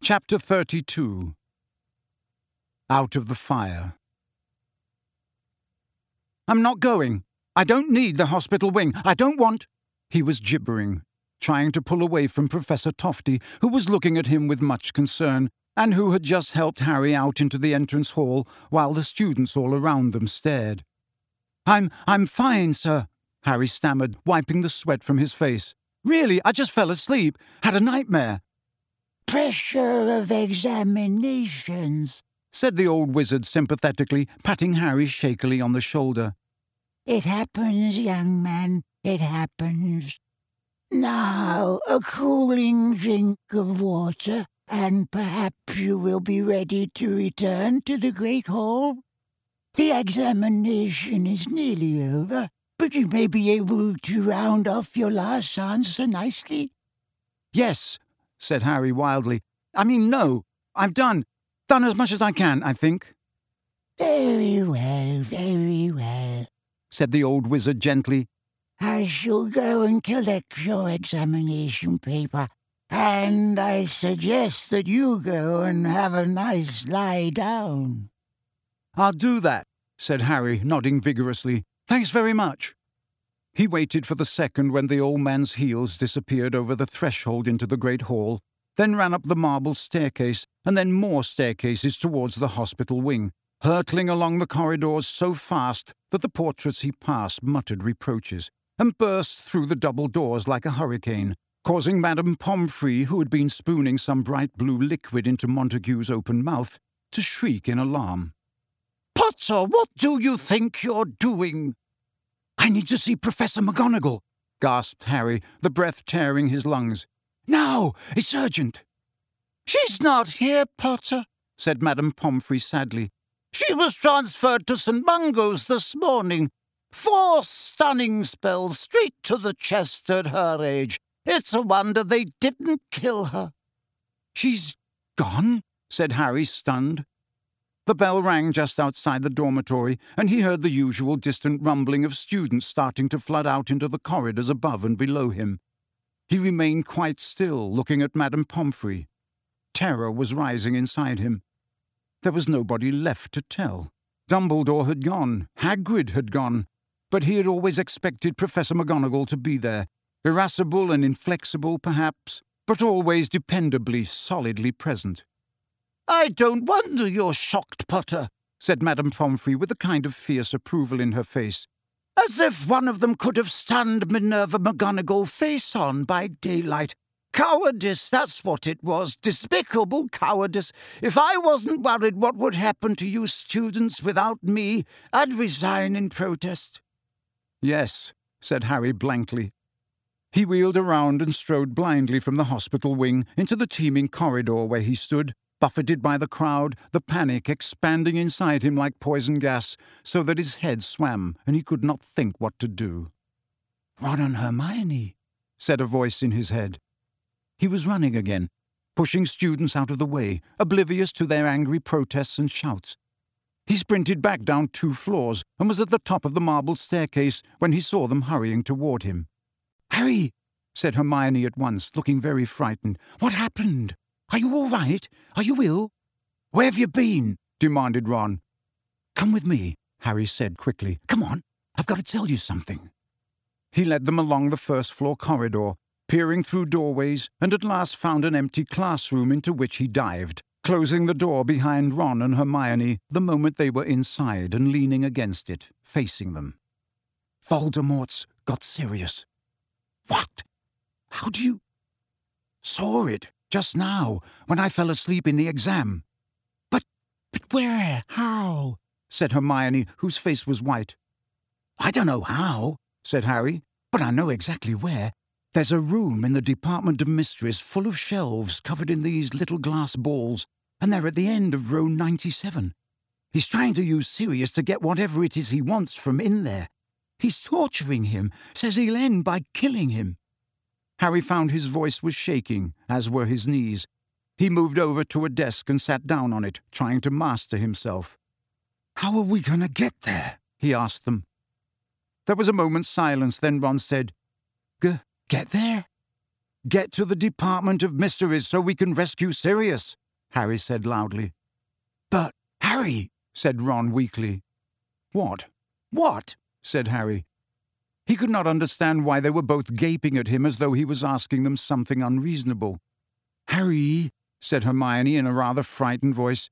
Chapter 32. Out of the Fire. "I'm not going. I don't need the hospital wing. I don't want—" He was gibbering, trying to pull away from Professor Tofty, who was looking at him with much concern, and who had just helped Harry out into the entrance hall while the students all around them stared. I'm fine, sir," Harry stammered, wiping the sweat from his face. "Really, I just fell asleep. Had a nightmare." "Pressure of examinations," said the old wizard sympathetically, patting Harry shakily on the shoulder. "It happens, young man, it happens. Now, a cooling drink of water, and perhaps you will be ready to return to the Great Hall. The examination is nearly over, but you may be able to round off your last answer nicely." "Yes," said Harry wildly. "No, I've done as much as I can, I think." Very well, said the old wizard gently. "I shall go and collect your examination paper, and I suggest that you go and have a nice lie down." "I'll do that," said Harry, nodding vigorously. "Thanks very much." He waited for the second when the old man's heels disappeared over the threshold into the great hall, then ran up the marble staircase, and then more staircases towards the hospital wing, hurtling along the corridors so fast that the portraits he passed muttered reproaches, and burst through the double doors like a hurricane, causing Madame Pomfrey, who had been spooning some bright blue liquid into Montague's open mouth, to shriek in alarm. "Potter, what do you think you're doing?" "I need to see Professor McGonagall," gasped Harry, the breath tearing his lungs. "Now! It's urgent!" "She's not here, Potter," said Madame Pomfrey sadly. "She was transferred to St. Mungo's this morning. 4 stunning spells straight to the chest at her age. It's a wonder they didn't kill her." "She's gone?" said Harry, stunned. The bell rang just outside the dormitory, and he heard the usual distant rumbling of students starting to flood out into the corridors above and below him. He remained quite still, looking at Madame Pomfrey. Terror was rising inside him. There was nobody left to tell. Dumbledore had gone, Hagrid had gone, but he had always expected Professor McGonagall to be there, irascible and inflexible perhaps, but always dependably, solidly present. "I don't wonder you're shocked, Potter," said Madame Pomfrey with a kind of fierce approval in her face. "As if one of them could have stunned Minerva McGonagall face on by daylight. Cowardice, that's what it was. Despicable cowardice. If I wasn't worried what would happen to you students without me, I'd resign in protest." "Yes," said Harry blankly. He wheeled around and strode blindly from the hospital wing into the teeming corridor where he stood, buffeted by the crowd, the panic expanding inside him like poison gas, so that his head swam and he could not think what to do. "Ron and Hermione," said a voice in his head. He was running again, pushing students out of the way, oblivious to their angry protests and shouts. He sprinted back down 2 floors and was at the top of the marble staircase when he saw them hurrying toward him. "Harry," said Hermione at once, looking very frightened. "What happened? Are you all right? Are you ill?" "Where have you been?" demanded Ron. "Come with me," Harry said quickly. "Come on, I've got to tell you something." He led them along the first-floor corridor, peering through doorways, and at last found an empty classroom into which he dived, closing the door behind Ron and Hermione the moment they were inside and leaning against it, facing them. "Voldemort's got serious." "What? How do you—" "Saw it. Just now, when I fell asleep in the exam." But where? How?" said Hermione, whose face was white. "I don't know how," said Harry, "but I know exactly where. There's a room in the Department of Mysteries full of shelves covered in these little glass balls, and they're at the end of row 97. He's trying to use Sirius to get whatever it is he wants from in there. He's torturing him, says he'll end by killing him." Harry found his voice was shaking, as were his knees. He moved over to a desk and sat down on it, trying to master himself. "How are we going to get there?" he asked them. There was a moment's silence, then Ron said, Get there?" Get to the Department of Mysteries so we can rescue Sirius, Harry said loudly. But, Harry, said Ron weakly. What? What? Said Harry. He could not understand why they were both gaping at him as though he was asking them something unreasonable. Harry, said Hermione in a rather frightened voice,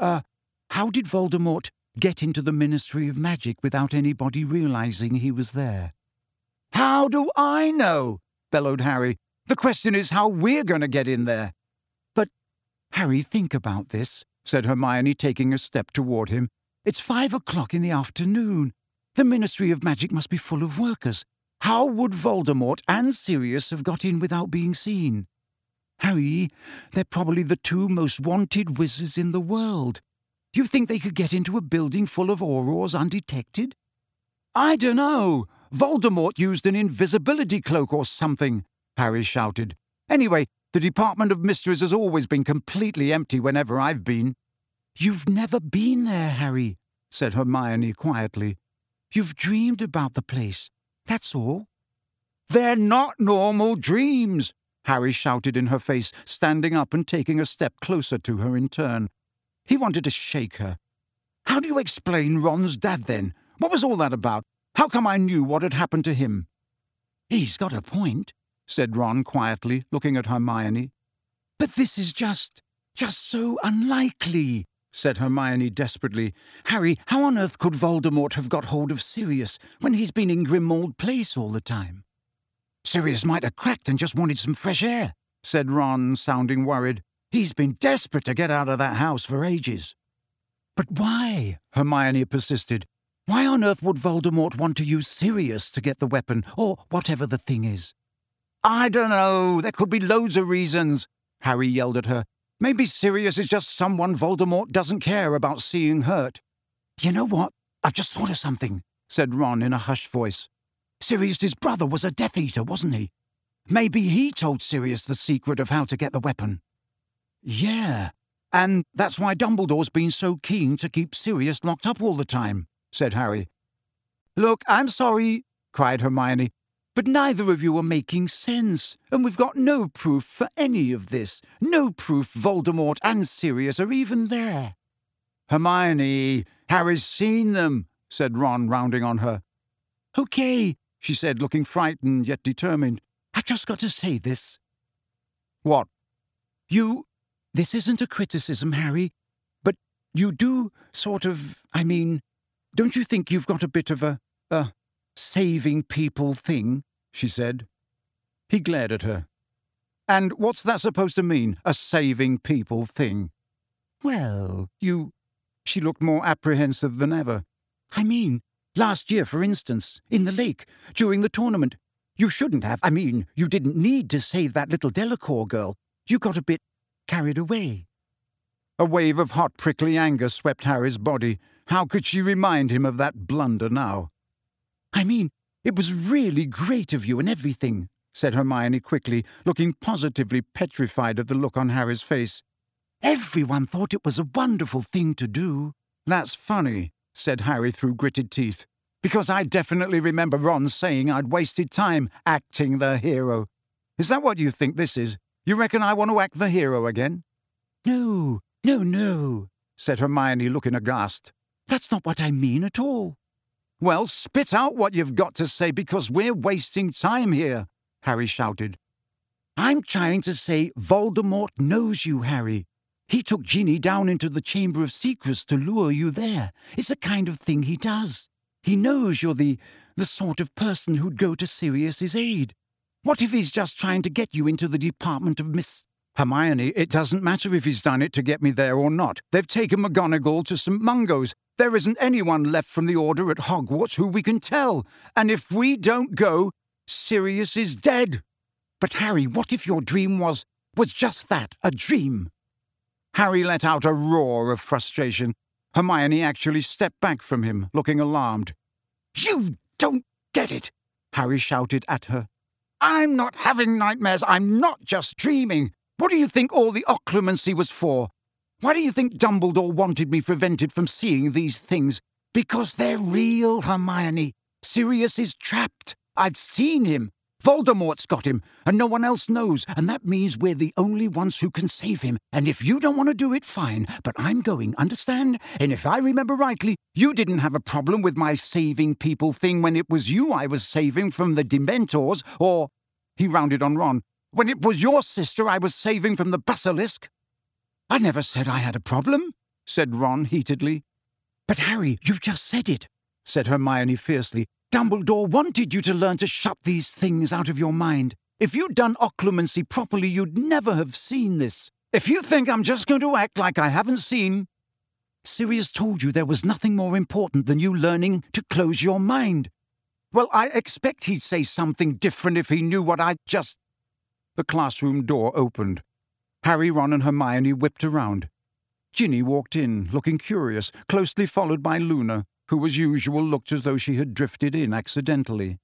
how did Voldemort get into the Ministry of Magic without anybody realizing he was there? How do I know? Bellowed Harry. The question is how we're going to get in there. But, Harry, think about this, said Hermione, taking a step toward him. It's 5 o'clock in the afternoon. The Ministry of Magic must be full of workers. How would Voldemort and Sirius have got in without being seen? Harry, they're probably the 2 most wanted wizards in the world. You think they could get into a building full of Aurors undetected? I don't know. Voldemort used an invisibility cloak or something, Harry shouted. Anyway, the Department of Mysteries has always been completely empty whenever I've been. You've never been there, Harry, said Hermione quietly. You've dreamed about the place, that's all. They're not normal dreams, Harry shouted in her face, standing up and taking a step closer to her in turn. He wanted to shake her. How do you explain Ron's dad, then? What was all that about? How come I knew what had happened to him? He's got a point, said Ron quietly, looking at Hermione. But this is just so unlikely, said Hermione desperately. Harry, how on earth could Voldemort have got hold of Sirius when he's been in Grimmauld Place all the time? Sirius might have cracked and just wanted some fresh air, said Ron, sounding worried. He's been desperate to get out of that house for ages. But why? Hermione persisted. Why on earth would Voldemort want to use Sirius to get the weapon, or whatever the thing is? I don't know. There could be loads of reasons, Harry yelled at her. Maybe Sirius is just someone Voldemort doesn't care about seeing hurt. You know what? I've just thought of something, said Ron in a hushed voice. Sirius's brother was a Death Eater, wasn't he? Maybe he told Sirius the secret of how to get the weapon. Yeah, and that's why Dumbledore's been so keen to keep Sirius locked up all the time, said Harry. Look, I'm sorry, cried Hermione, but neither of you are making sense, and we've got no proof for any of this. No proof Voldemort and Sirius are even there. Hermione, Harry's seen them, said Ron, rounding on her. Okay, she said, looking frightened yet determined. I've just got to say this. What? This isn't a criticism, Harry, but you do don't you think you've got a bit of a saving people thing, she said. He glared at her. And what's that supposed to mean, a saving people thing? Well, She looked more apprehensive than ever. I mean, last year, for instance, in the lake, during the tournament, you shouldn't have. You didn't need to save that little Delacour girl. You got a bit carried away. A wave of hot, prickly anger swept Harry's body. How could she remind him of that blunder now? It was really great of you and everything, said Hermione quickly, looking positively petrified at the look on Harry's face. Everyone thought it was a wonderful thing to do. That's funny, said Harry through gritted teeth, because I definitely remember Ron saying I'd wasted time acting the hero. Is that what you think this is? You reckon I want to act the hero again? No, said Hermione, looking aghast. That's not what I mean at all. Well, spit out what you've got to say, because we're wasting time here, Harry shouted. I'm trying to say Voldemort knows you, Harry. He took Ginny down into the Chamber of Secrets to lure you there. It's the kind of thing he does. He knows you're the sort of person who'd go to Sirius's aid. What if he's just trying to get you into the Department of Hermione, it doesn't matter if he's done it to get me there or not. They've taken McGonagall to St. Mungo's. There isn't anyone left from the Order at Hogwarts who we can tell. And if we don't go, Sirius is dead. But Harry, what if your dream was just that, a dream? Harry let out a roar of frustration. Hermione actually stepped back from him, looking alarmed. You don't get it, Harry shouted at her. I'm not having nightmares. I'm not just dreaming. What do you think all the occlumency was for? Why do you think Dumbledore wanted me prevented from seeing these things? Because they're real, Hermione. Sirius is trapped. I've seen him. Voldemort's got him, and no one else knows, and that means we're the only ones who can save him. And if you don't want to do it, fine, but I'm going, understand? And if I remember rightly, you didn't have a problem with my saving people thing when it was you I was saving from the Dementors, or," he rounded on Ron, "when it was your sister I was saving from the basilisk." "I never said I had a problem," said Ron heatedly. "But Harry, you've just said it," said Hermione fiercely. "Dumbledore wanted you to learn to shut these things out of your mind. If you'd done occlumency properly, you'd never have seen this. If you think I'm just going to act like I haven't seen..." "Sirius told you there was nothing more important than you learning to close your mind." "Well, I expect he'd say something different if he knew what I just..." The classroom door opened. Harry, Ron and Hermione whipped around. Ginny walked in, looking curious, closely followed by Luna, who as usual looked as though she had drifted in accidentally.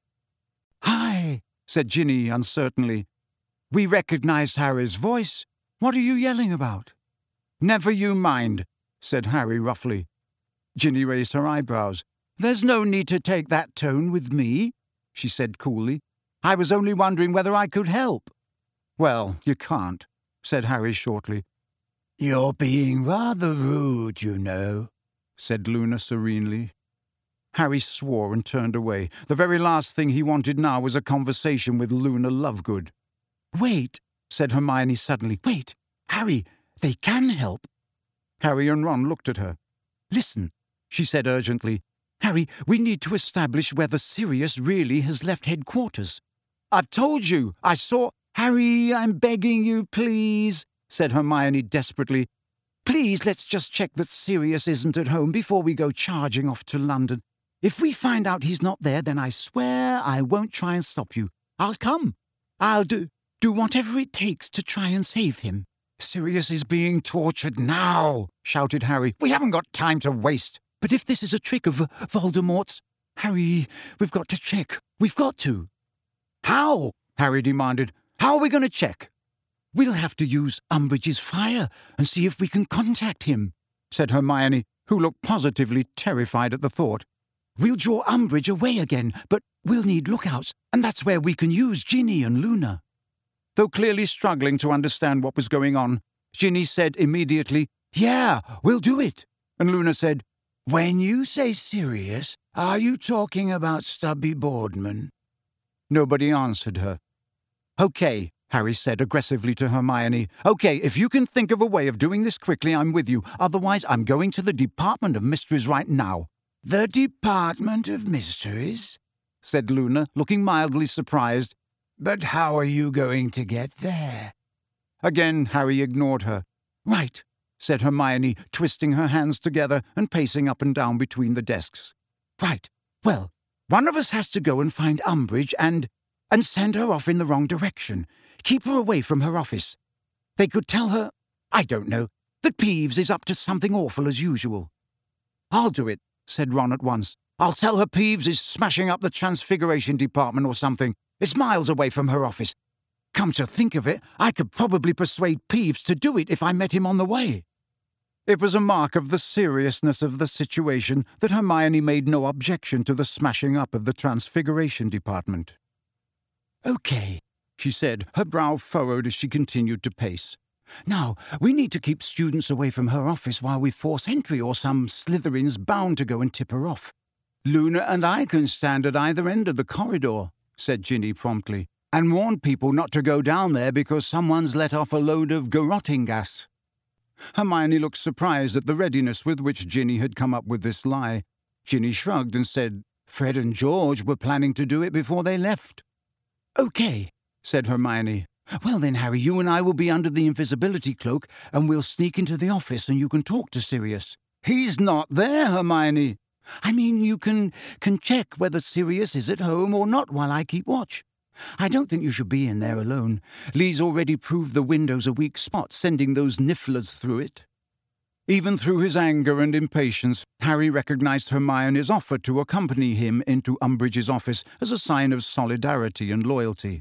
"Hi," said Ginny uncertainly. "We recognized Harry's voice. What are you yelling about?" "Never you mind," said Harry roughly. Ginny raised her eyebrows. "There's no need to take that tone with me," she said coolly. "I was only wondering whether I could help." "Well, you can't," said Harry shortly. "You're being rather rude, you know," said Luna serenely. Harry swore and turned away. The very last thing he wanted now was a conversation with Luna Lovegood. "Wait," said Hermione suddenly. "Wait, Harry, they can help." Harry and Ron looked at her. "Listen," she said urgently. "Harry, we need to establish whether Sirius really has left headquarters." "I've told you, I saw..." "Harry, I'm begging you, please," said Hermione desperately. "Please, let's just check that Sirius isn't at home before we go charging off to London. If we find out he's not there, then I swear I won't try and stop you. I'll come. I'll do whatever it takes to try and save him." "Sirius is being tortured now," shouted Harry. "We haven't got time to waste." "But if this is a trick of Voldemort's..." "Harry, we've got to check. We've got to." "How?" Harry demanded. "How are we going to check?" "We'll have to use Umbridge's fire and see if we can contact him," said Hermione, who looked positively terrified at the thought. "We'll draw Umbridge away again, but we'll need lookouts, and that's where we can use Ginny and Luna." Though clearly struggling to understand what was going on, Ginny said immediately, "Yeah, we'll do it." And Luna said, "When you say Sirius, are you talking about Stubby Boardman?" Nobody answered her. "Okay," Harry said aggressively to Hermione. "Okay, if you can think of a way of doing this quickly, I'm with you. Otherwise, I'm going to the Department of Mysteries right now." "The Department of Mysteries?" said Luna, looking mildly surprised. "But how are you going to get there?" Again, Harry ignored her. "Right," said Hermione, twisting her hands together and pacing up and down between the desks. "Right. Well, one of us has to go and find Umbridge and send her off in the wrong direction. Keep her away from her office. They could tell her, I don't know, that Peeves is up to something awful as usual." "I'll do it," said Ron at once. "I'll tell her Peeves is smashing up the Transfiguration Department or something. It's miles away from her office. Come to think of it, I could probably persuade Peeves to do it if I met him on the way." It was a mark of the seriousness of the situation that Hermione made no objection to the smashing up of the Transfiguration Department. "Okay," she said, her brow furrowed as she continued to pace. "Now, we need to keep students away from her office while we force entry, or some Slytherin's bound to go and tip her off." "Luna and I can stand at either end of the corridor," said Ginny promptly, "and warn people not to go down there because someone's let off a load of garroting gas." Hermione looked surprised at the readiness with which Ginny had come up with this lie. Ginny shrugged and said Fred and George were planning to do it before they left. "Okay," said Hermione. "Well then, Harry, you and I will be under the invisibility cloak, and we'll sneak into the office and you can talk to Sirius." "He's not there, Hermione." "I mean, you can check whether Sirius is at home or not while I keep watch. I don't think you should be in there alone. Lee's already proved the window's a weak spot, sending those nifflers through it." Even through his anger and impatience, Harry recognized Hermione's offer to accompany him into Umbridge's office as a sign of solidarity and loyalty.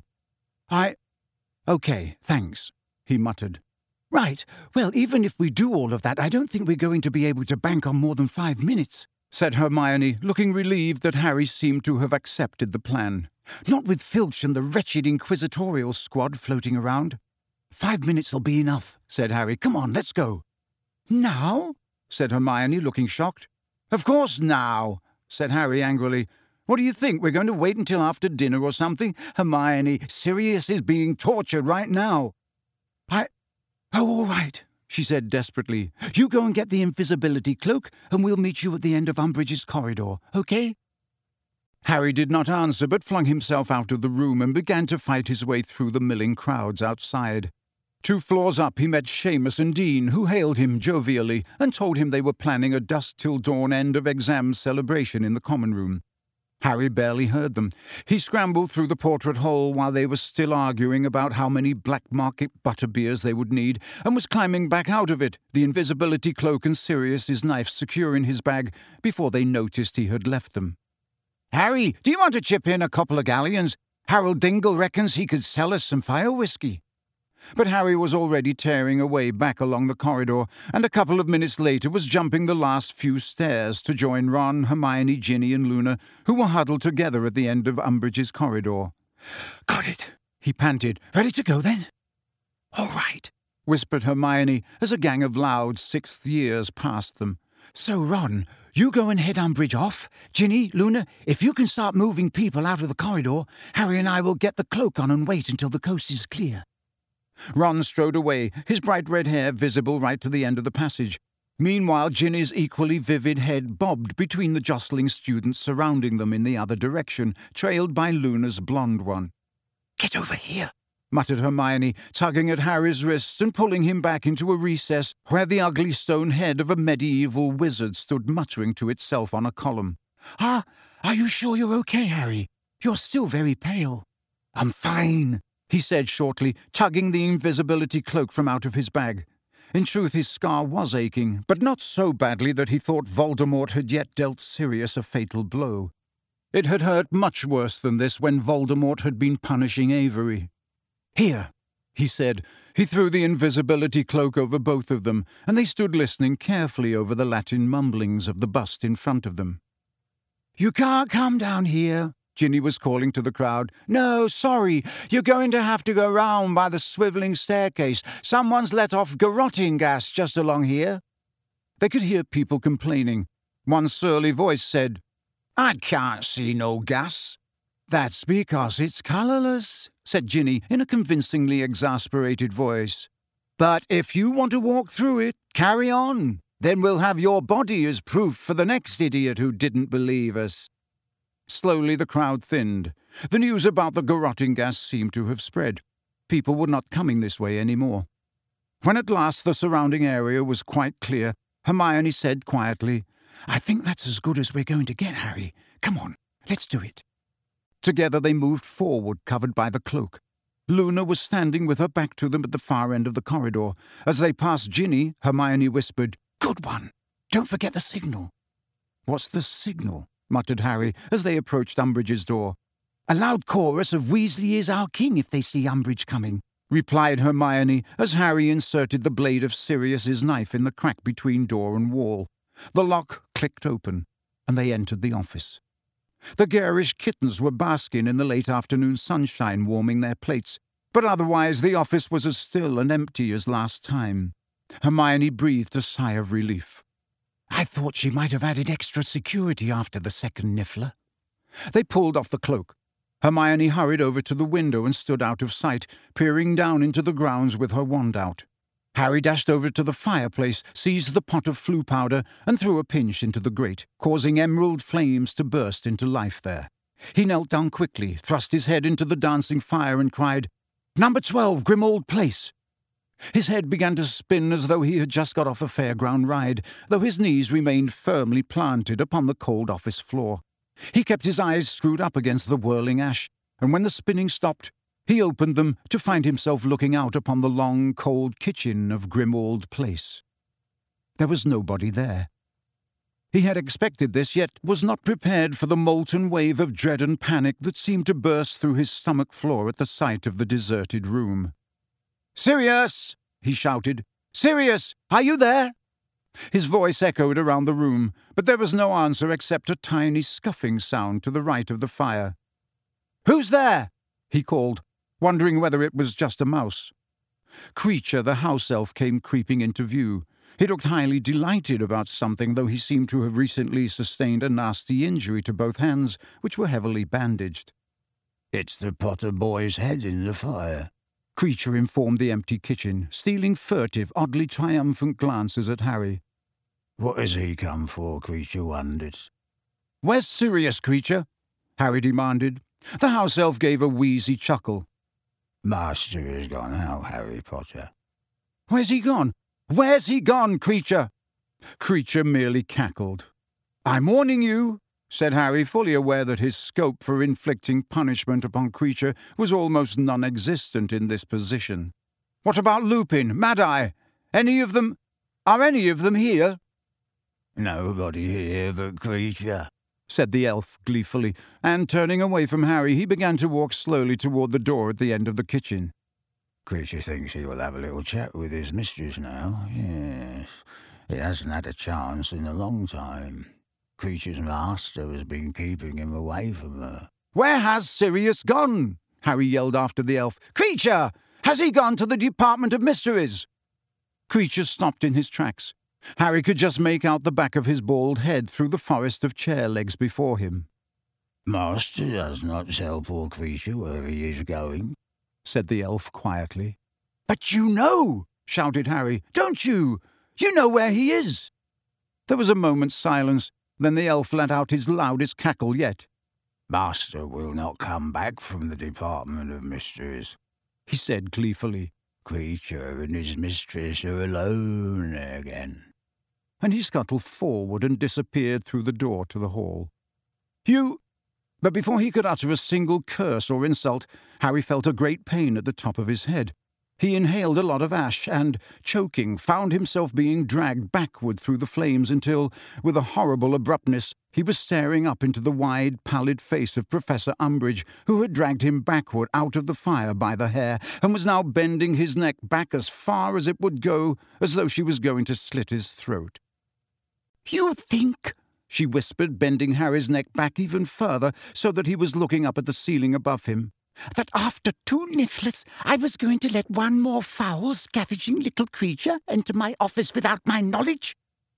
"Okay, thanks," he muttered. "Right, well, even if we do all of that, I don't think we're going to be able to bank on more than 5 minutes," said Hermione, looking relieved that Harry seemed to have accepted the plan. Not with Filch and the wretched inquisitorial squad floating around. 5 minutes'll be enough, said Harry. Come on, let's go. Now? Said Hermione, looking shocked. Of course now, said Harry angrily. What do you think, we're going to wait until after dinner or something? Hermione, Sirius is being tortured right now. Oh, all right, she said desperately. You go and get the invisibility cloak, and we'll meet you at the end of Umbridge's corridor, okay? Harry did not answer, but flung himself out of the room and began to fight his way through the milling crowds outside. 2 floors up he met Seamus and Dean, who hailed him jovially and told him they were planning a dusk-till-dawn end-of-exams celebration in the common room. Harry barely heard them. He scrambled through the portrait hole while they were still arguing about how many black market butterbeers they would need, and was climbing back out of it, the invisibility cloak and Sirius's knife secure in his bag, before they noticed he had left them. Harry, do you want to chip in a couple of galleons? Harold Dingle reckons he could sell us some fire whiskey. But Harry was already tearing away back along the corridor, and a couple of minutes later was jumping the last few stairs to join Ron, Hermione, Ginny and Luna, who were huddled together at the end of Umbridge's corridor. Got it, he panted. Ready to go then? All right, whispered Hermione as a gang of loud 6th years passed them. So, Ron, you go and head Umbridge off. Ginny, Luna, if you can start moving people out of the corridor, Harry and I will get the cloak on and wait until the coast is clear. Ron strode away, his bright red hair visible right to the end of the passage. Meanwhile, Ginny's equally vivid head bobbed between the jostling students surrounding them in the other direction, trailed by Luna's blonde one. Get over here, muttered Hermione, tugging at Harry's wrist and pulling him back into a recess where the ugly stone head of a medieval wizard stood muttering to itself on a column. Are you sure you're okay, Harry? You're still very pale. I'm fine, he said shortly, tugging the invisibility cloak from out of his bag. In truth, his scar was aching, but not so badly that he thought Voldemort had yet dealt Sirius a fatal blow. It had hurt much worse than this when Voldemort had been punishing Avery. Here, he said. He threw the invisibility cloak over both of them, and they stood listening carefully over the Latin mumblings of the bust in front of them. You can't come down here, Ginny was calling to the crowd. No, sorry, you're going to have to go round by the swivelling staircase. Someone's let off garroting gas just along here. They could hear people complaining. One surly voice said, I can't see no gas. That's because it's colourless, said Ginny in a convincingly exasperated voice. But if you want to walk through it, carry on. Then we'll have your body as proof for the next idiot who didn't believe us. Slowly the crowd thinned. The news about the garroting gas seemed to have spread. People were not coming this way any more. When at last the surrounding area was quite clear, Hermione said quietly, I think that's as good as we're going to get, Harry. Come on, let's do it. Together they moved forward, covered by the cloak. Luna was standing with her back to them at the far end of the corridor. As they passed Ginny, Hermione whispered, Good one. Don't forget the signal. What's the signal? Muttered Harry as they approached Umbridge's door. A loud chorus of Weasley is our king if they see Umbridge coming, replied Hermione as Harry inserted the blade of Sirius's knife in the crack between door and wall. The lock clicked open, and they entered the office. The garish kittens were basking in the late afternoon sunshine, warming their plates, but otherwise the office was as still and empty as last time. Hermione breathed a sigh of relief. I thought she might have added extra security after the second Niffler. They pulled off the cloak. Hermione hurried over to the window and stood out of sight, peering down into the grounds with her wand out. Harry dashed over to the fireplace, seized the pot of Floo powder, and threw a pinch into the grate, causing emerald flames to burst into life there. He knelt down quickly, thrust his head into the dancing fire, and cried, Number 12, Grimmauld Place. His head began to spin as though he had just got off a fairground ride, though his knees remained firmly planted upon the cold office floor. He kept his eyes screwed up against the whirling ash, and when the spinning stopped, he opened them to find himself looking out upon the long, cold kitchen of Grimmauld Place. There was nobody there. He had expected this, yet was not prepared for the molten wave of dread and panic that seemed to burst through his stomach floor at the sight of the deserted room. Sirius! He shouted. Sirius! Are you there? His voice echoed around the room, but there was no answer except a tiny scuffing sound to the right of the fire. "Who's there?" he called, wondering whether it was just a mouse. Creature, the house elf, came creeping into view. He looked highly delighted about something, though he seemed to have recently sustained a nasty injury to both hands, which were heavily bandaged. "It's the Potter boy's head in the fire," Creature informed the empty kitchen, stealing furtive, oddly triumphant glances at Harry. "What has he come for?" Creature wondered. "Where's Sirius, Creature?" Harry demanded. The house elf gave a wheezy chuckle. "Master has gone out, Harry Potter." "Where's he gone? Where's he gone, Creature?" Creature merely cackled. "I'm warning you," said Harry, fully aware that his scope for inflicting punishment upon Creature was almost non-existent in this position. "What about Lupin, Mad-Eye? Any of them? Are any of them here?" "Nobody here but Creature," said the elf gleefully, and turning away from Harry, he began to walk slowly toward the door at the end of the kitchen. "Creature thinks he will have a little chat with his mistress now. Yes, he hasn't had a chance in a long time. Creature's master has been keeping him away from her." "Where has Sirius gone?" Harry yelled after the elf. "Creature! Has he gone to the Department of Mysteries?" Creature stopped in his tracks. Harry could just make out the back of his bald head through the forest of chair legs before him. "Master does not tell poor Creature where he is going," said the elf quietly. "But you know!" shouted Harry. "Don't you? You know where he is!" There was a moment's silence. Then the elf let out his loudest cackle yet. "Master will not come back from the Department of Mysteries," he said gleefully. "Creature and his mistress are alone again." And he scuttled forward and disappeared through the door to the hall. "You—" But before he could utter a single curse or insult, Harry felt a great pain at the top of his head. He inhaled a lot of ash and, choking, found himself being dragged backward through the flames until, with a horrible abruptness, he was staring up into the wide, pallid face of Professor Umbridge, who had dragged him backward out of the fire by the hair, and was now bending his neck back as far as it would go, as though she was going to slit his throat. "You think," she whispered, bending Harry's neck back even further, so that he was looking up at the ceiling above him, "that after 2 Nifflers I was going to let one more foul, scavenging little creature enter my office without my knowledge?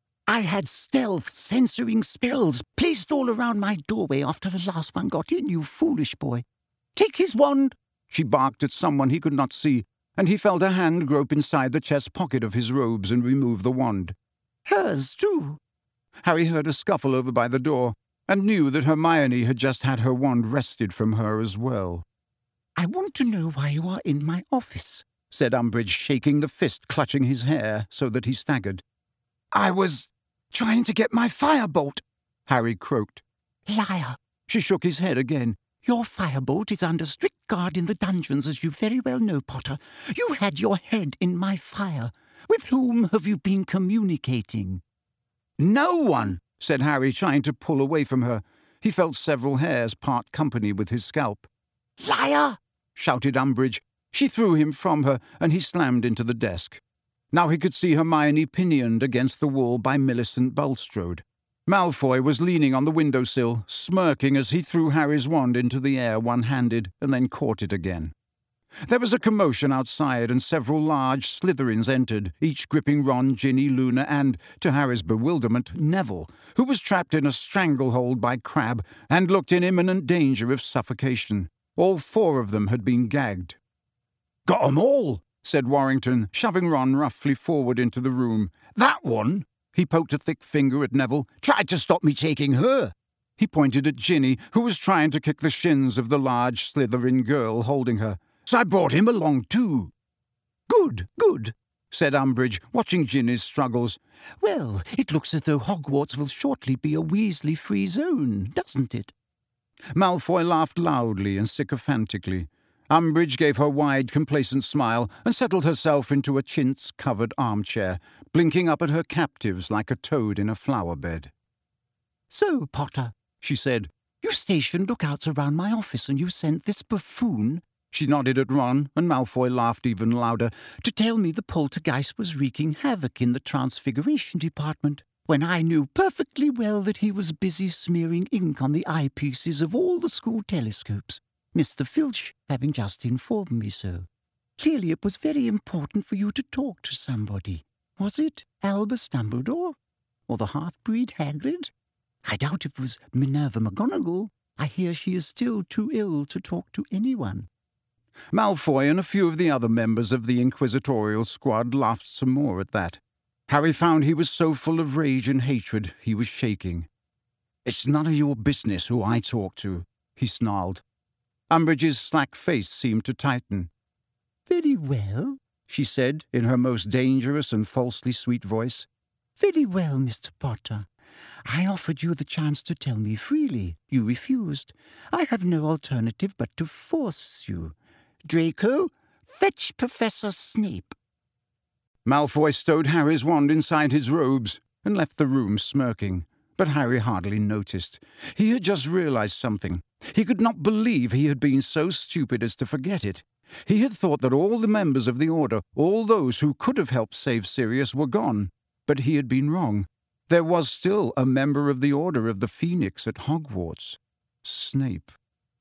I had stealth censoring spells placed all around my doorway after the last one got in, you foolish boy. Take his wand!" She barked at someone he could not see, and he felt a hand grope inside the chest pocket of his robes and remove the wand. "Hers, too." Harry heard a scuffle over by the door, and knew that Hermione had just had her wand wrested from her as well. "I want to know why you are in my office," said Umbridge, shaking the fist clutching his hair so that he staggered. "I was trying to get my firebolt," Harry croaked. "Liar!" She shook his head again. "Your firebolt is under strict guard in the dungeons, as you very well know, Potter. You had your head in my fire. With whom have you been communicating?" "No one," said Harry, trying to pull away from her. He felt several hairs part company with his scalp. "Liar!" shouted Umbridge. She threw him from her, and he slammed into the desk. Now he could see Hermione pinioned against the wall by Millicent Bulstrode. Malfoy was leaning on the windowsill, smirking as he threw Harry's wand into the air one-handed and then caught it again. There was a commotion outside, and several large Slytherins entered, each gripping Ron, Ginny, Luna, and, to Harry's bewilderment, Neville, who was trapped in a stranglehold by Crabbe and looked in imminent danger of suffocation. All 4 of them had been gagged. "Got 'em all," said Warrington, shoving Ron roughly forward into the room. "That one," he poked a thick finger at Neville, "tried to stop me taking her." He pointed at Ginny, who was trying to kick the shins of the large Slytherin girl holding her. "So I brought him along too." "Good, good," said Umbridge, watching Ginny's struggles. "Well, it looks as though Hogwarts will shortly be a Weasley-free zone, doesn't it?" Malfoy laughed loudly and sycophantically. Umbridge gave her wide, complacent smile and settled herself into a chintz-covered armchair, blinking up at her captives like a toad in a flower-bed. "So, Potter," she said, "you stationed lookouts around my office and you sent this buffoon," she nodded at Ron, and Malfoy laughed even louder, "to tell me the poltergeist was wreaking havoc in the Transfiguration Department, when I knew perfectly well that he was busy smearing ink on the eyepieces of all the school telescopes. Mr. Filch having just informed me so. Clearly it was very important for you to talk to somebody. Was it Albus Dumbledore? Or the half-breed Hagrid? I doubt if it was Minerva McGonagall. I hear she is still too ill to talk to anyone." Malfoy and a few of the other members of the inquisitorial squad laughed some more at that. Harry found he was so full of rage and hatred he was shaking. "It's none of your business who I talk to," he snarled. Umbridge's slack face seemed to tighten. "Very well," she said in her most dangerous and falsely sweet voice. "Very well, Mr. Potter. I offered you the chance to tell me freely. You refused. I have no alternative but to force you. Draco, fetch Professor Snape." Malfoy stowed Harry's wand inside his robes and left the room smirking, but Harry hardly noticed. He had just realized something. He could not believe he had been so stupid as to forget it. He had thought that all the members of the Order, all those who could have helped save Sirius, were gone, but he had been wrong. There was still a member of the Order of the Phoenix at Hogwarts. Snape.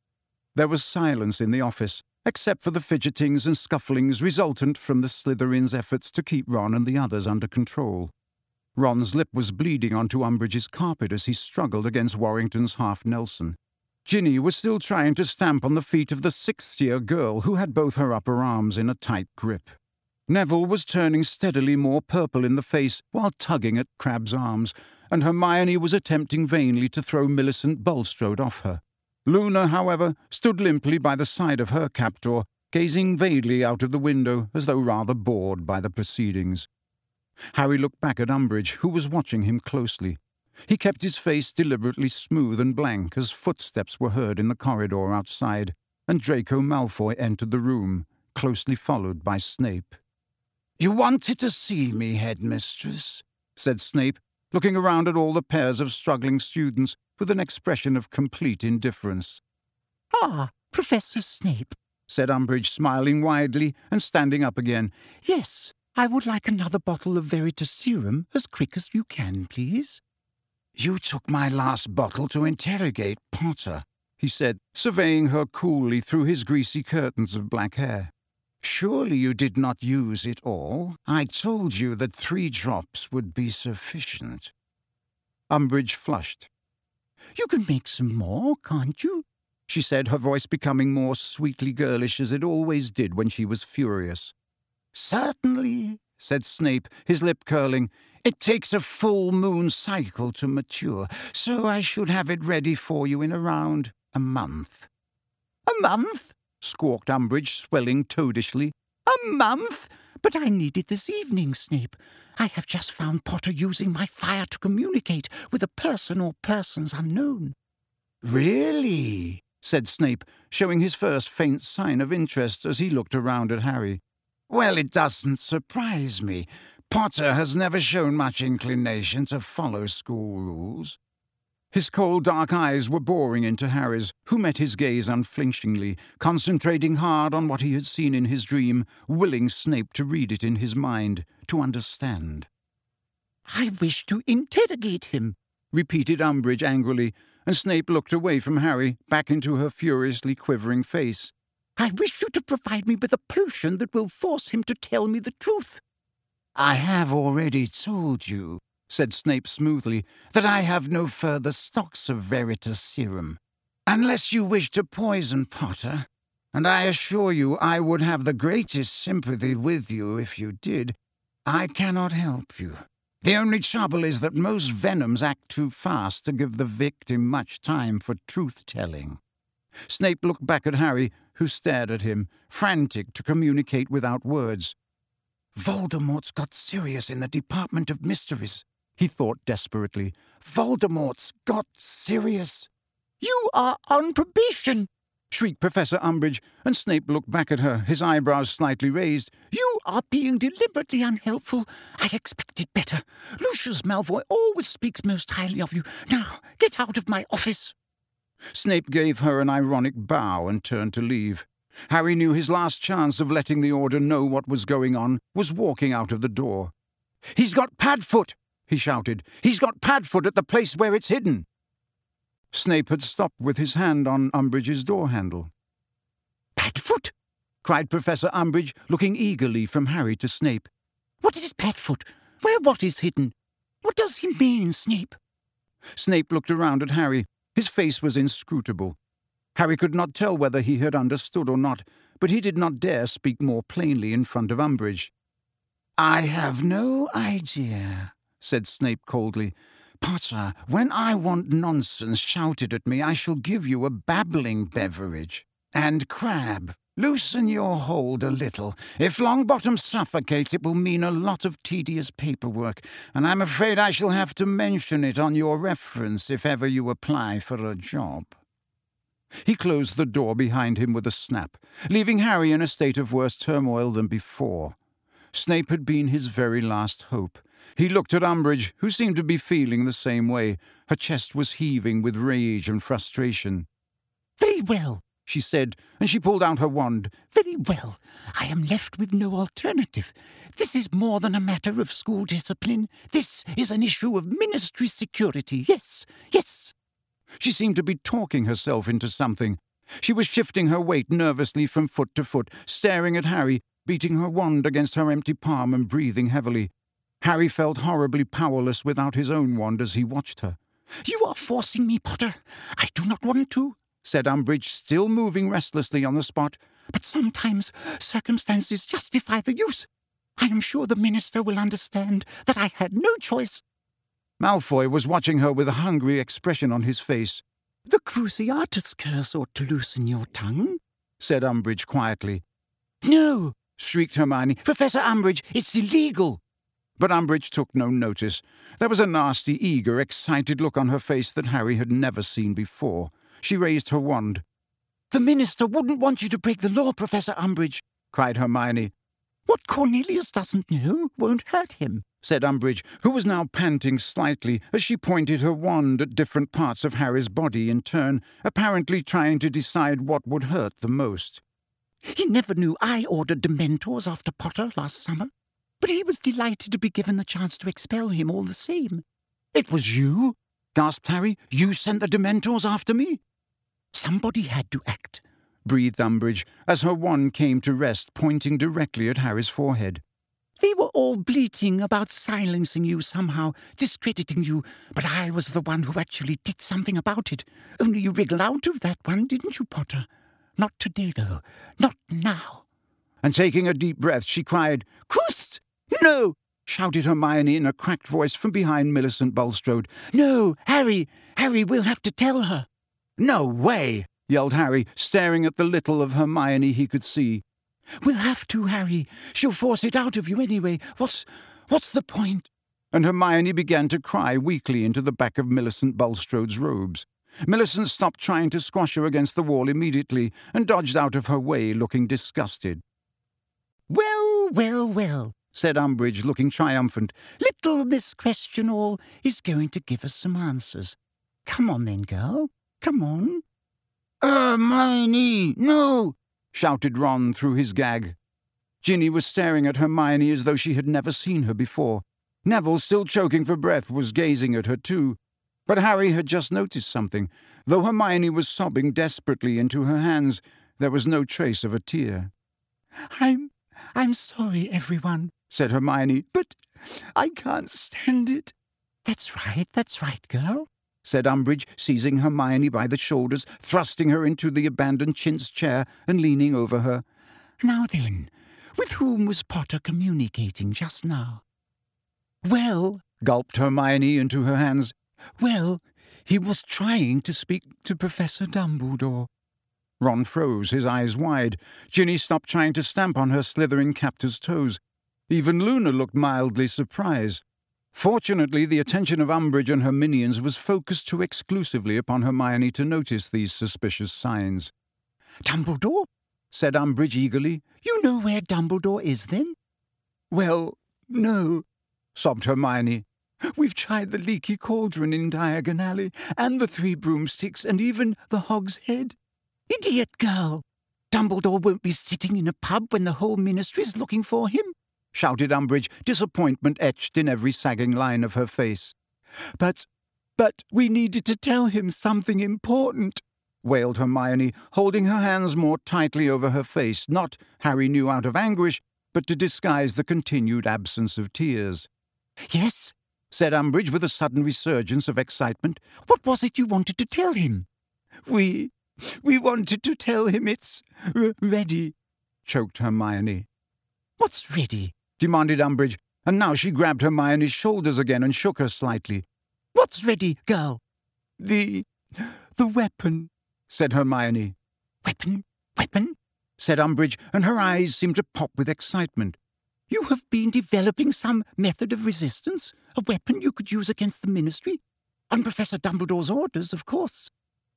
There was silence in the office, except for the fidgetings and scufflings resultant from the Slytherins' efforts to keep Ron and the others under control. Ron's lip was bleeding onto Umbridge's carpet as he struggled against Warrington's half-Nelson. Ginny was still trying to stamp on the feet of the sixth-year girl who had both her upper arms in a tight grip. Neville was turning steadily more purple in the face while tugging at Crabbe's arms, and Hermione was attempting vainly to throw Millicent Bulstrode off her. Luna, however, stood limply by the side of her captor, gazing vaguely out of the window as though rather bored by the proceedings. Harry looked back at Umbridge, who was watching him closely. He kept his face deliberately smooth and blank as footsteps were heard in the corridor outside, and Draco Malfoy entered the room, closely followed by Snape. "You wanted to see me, Headmistress?" said Snape, looking around at all the pairs of struggling students with an expression of complete indifference. "Ah, Professor Snape," said Umbridge, smiling widely and standing up again. "Yes, I would like another bottle of Veritaserum as quick as you can, please." "You took my last bottle to interrogate Potter," he said, surveying her coolly through his greasy curtains of black hair. "Surely you did not use it all? I told you that 3 drops would be sufficient." Umbridge flushed. "You can make some more, can't you?" she said, her voice becoming more sweetly girlish as it always did when she was furious. "Certainly," said Snape, his lip curling. "It takes a full moon cycle to mature, so I should have it ready for you in around a month." "A month?" squawked Umbridge, swelling toadishly. "A month? But I need it this evening, Snape. I have just found Potter using my fire to communicate with a person or persons unknown." "Really?" said Snape, showing his first faint sign of interest as he looked around at Harry. "Well, it doesn't surprise me. Potter has never shown much inclination to follow school rules." His cold dark eyes were boring into Harry's, who met his gaze unflinchingly, concentrating hard on what he had seen in his dream, willing Snape to read it in his mind, to understand. "I wish to interrogate him," repeated Umbridge angrily, and Snape looked away from Harry, back into her furiously quivering face. "I wish you to provide me with a potion that will force him to tell me the truth." "I have already told you," said Snape smoothly, "that I have no further stocks of Veritaserum. Unless you wish to poison Potter, and I assure you I would have the greatest sympathy with you if you did, I cannot help you. The only trouble is that most venoms act too fast to give the victim much time for truth-telling." Snape looked back at Harry, who stared at him, frantic to communicate without words. "Voldemort's got Sirius in the Department of Mysteries," he thought desperately. "Voldemort's got Sirius." "You are on probation!" shrieked Professor Umbridge, and Snape looked back at her, his eyebrows slightly raised. "You are being deliberately unhelpful. I expected better. Lucius Malfoy always speaks most highly of you. Now, get out of my office." Snape gave her an ironic bow and turned to leave. Harry knew his last chance of letting the Order know what was going on was walking out of the door. "He's got Padfoot!" he shouted. "He's got Padfoot at the place where it's hidden!" Snape had stopped with his hand on Umbridge's door handle. Padfoot! Cried Professor Umbridge, looking eagerly from Harry to Snape. What is Padfoot? Where what is hidden? What does he mean, Snape? Snape looked around at Harry. His face was inscrutable. Harry could not tell whether he had understood or not, but he did not dare speak more plainly in front of Umbridge. I have no idea, said Snape coldly. Potter, when I want nonsense shouted at me, I shall give you a babbling beverage. And Crabbe, loosen your hold a little. If Longbottom suffocates, it will mean a lot of tedious paperwork, and I'm afraid I shall have to mention it on your reference if ever you apply for a job. He closed the door behind him with a snap, leaving Harry in a state of worse turmoil than before. Snape had been his very last hope. He looked at Umbridge, who seemed to be feeling the same way. Her chest was heaving with rage and frustration. Very well, she said, and she pulled out her wand. Very well. I am left with no alternative. This is more than a matter of school discipline. This is an issue of ministry security. Yes, yes. She seemed to be talking herself into something. She was shifting her weight nervously from foot to foot, staring at Harry, beating her wand against her empty palm and breathing heavily. Harry felt horribly powerless without his own wand as he watched her. You are forcing me, Potter. I do not want to, said Umbridge, still moving restlessly on the spot. But sometimes circumstances justify the use. I am sure the minister will understand that I had no choice. Malfoy was watching her with a hungry expression on his face. The Cruciatus curse ought to loosen your tongue, said Umbridge quietly. No, shrieked Hermione. Professor Umbridge, it's illegal. But Umbridge took no notice. There was a nasty, eager, excited look on her face that Harry had never seen before. She raised her wand. The minister wouldn't want you to break the law, Professor Umbridge, cried Hermione. What Cornelius doesn't know won't hurt him, said Umbridge, who was now panting slightly as she pointed her wand at different parts of Harry's body in turn, apparently trying to decide what would hurt the most. He never knew I ordered Dementors after Potter last summer, but he was delighted to be given the chance to expel him all the same. It was you? Gasped Harry. You sent the Dementors after me? Somebody had to act, breathed Umbridge, as her wand came to rest, pointing directly at Harry's forehead. They were all bleating about silencing you somehow, discrediting you, but I was the one who actually did something about it. Only you wriggled out of that one, didn't you, Potter? Not today, though. Not now. And taking a deep breath, she cried, Crust! No! Shouted Hermione in a cracked voice from behind Millicent Bulstrode. No, Harry! Harry, we'll have to tell her. No way! Yelled Harry, staring at the little of Hermione he could see. We'll have to, Harry. She'll force it out of you anyway. What's the point? And Hermione began to cry weakly into the back of Millicent Bulstrode's robes. Millicent stopped trying to squash her against the wall immediately and dodged out of her way, looking disgusted. Well, well, well, said Umbridge, looking triumphant. Little Miss Question-All is going to give us some answers. Come on then, girl. Come on. Hermione, no! Shouted Ron through his gag. Ginny was staring at Hermione as though she had never seen her before. Neville, still choking for breath, was gazing at her too. But Harry had just noticed something. Though Hermione was sobbing desperately into her hands, there was no trace of a tear. I'm sorry, everyone, said Hermione, but I can't stand it. That's right, girl, said Umbridge, seizing Hermione by the shoulders, thrusting her into the abandoned chintz chair and leaning over her. Now then, with whom was Potter communicating just now? Well, gulped Hermione into her hands, well, he was trying to speak to Professor Dumbledore. Ron froze, his eyes wide. Ginny stopped trying to stamp on her slithering captor's toes. Even Luna looked mildly surprised. Fortunately, the attention of Umbridge and her minions was focused too exclusively upon Hermione to notice these suspicious signs. Dumbledore? Said Umbridge eagerly. You know where Dumbledore is, then? Well, no, sobbed Hermione. We've tried the Leaky Cauldron in Diagon Alley, and the Three Broomsticks, and even the Hog's Head. Idiot girl! Dumbledore won't be sitting in a pub when the whole ministry's looking for him, shouted Umbridge, disappointment etched in every sagging line of her face. But we needed to tell him something important. wailed Hermione, holding her hands more tightly over her face, not, Harry knew, out of anguish, but to disguise the continued absence of tears. Yes, said Umbridge with a sudden resurgence of excitement. What was it you wanted to tell him? We wanted to tell him it's ready, choked Hermione. What's ready? Demanded Umbridge, and now she grabbed Hermione's shoulders again and shook her slightly. What's ready, girl? The weapon, said Hermione. Weapon? Weapon? Said Umbridge, and her eyes seemed to pop with excitement. You have been developing some method of resistance? A weapon you could use against the Ministry? On Professor Dumbledore's orders, of course.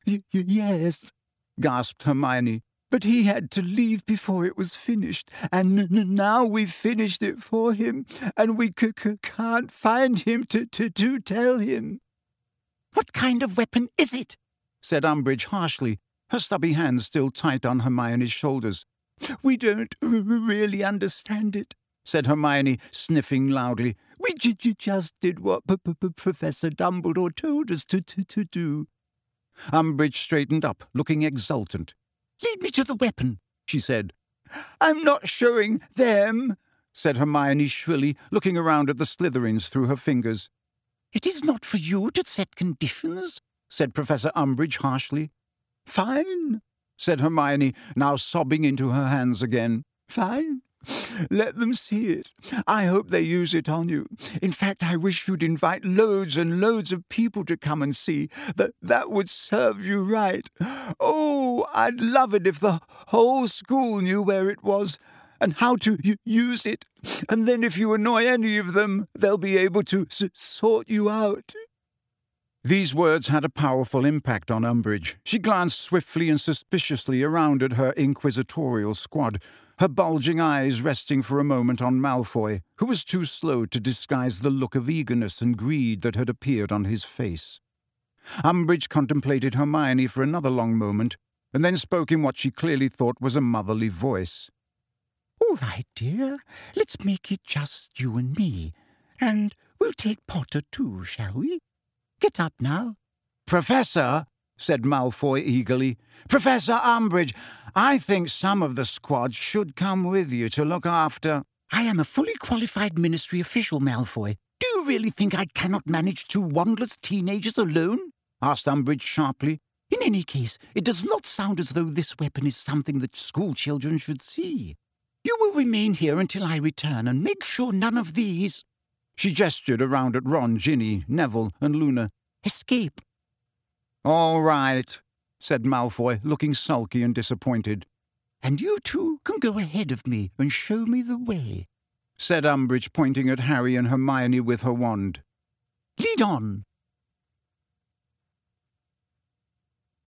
Yes, gasped Hermione. But he had to leave before it was finished, and now we've finished it for him, and we can't find him to tell him. What kind of weapon is it? Said Umbridge harshly, her stubby hands still tight on Hermione's shoulders. We don't really understand it, said Hermione, sniffing loudly. We just did what Professor Dumbledore told us to do. Umbridge straightened up, looking exultant. Lead me to the weapon, she said. I'm not showing them, said Hermione shrilly, looking around at the Slytherins through her fingers. It is not for you to set conditions, said Professor Umbridge harshly. Fine, said Hermione, now sobbing into her hands again. Fine. Let them see it. I hope they use it on you. In fact, I wish you'd invite loads and loads of people to come and see. That would serve you right. Oh, I'd love it if the whole school knew where it was and how to use it. And then if you annoy any of them, they'll be able to sort you out. These words had a powerful impact on Umbridge. She glanced swiftly and suspiciously around at her inquisitorial squad, her bulging eyes resting for a moment on Malfoy, who was too slow to disguise the look of eagerness and greed that had appeared on his face. Umbridge contemplated Hermione for another long moment, and then spoke in what she clearly thought was a motherly voice. All right, dear, let's make it just you and me, and we'll take Potter too, shall we? Get up now. Professor, said Malfoy eagerly. Professor Umbridge, I think some of the squad should come with you to look after... I am a fully qualified Ministry official, Malfoy. Do you really think I cannot manage 2 wandless teenagers alone? Asked Umbridge sharply. In any case, it does not sound as though this weapon is something that school children should see. You will remain here until I return and make sure none of these... She gestured around at Ron, Ginny, Neville, and Luna. Escape. All right, said Malfoy, looking sulky and disappointed. And you two can go ahead of me and show me the way, said Umbridge, pointing at Harry and Hermione with her wand. Lead on.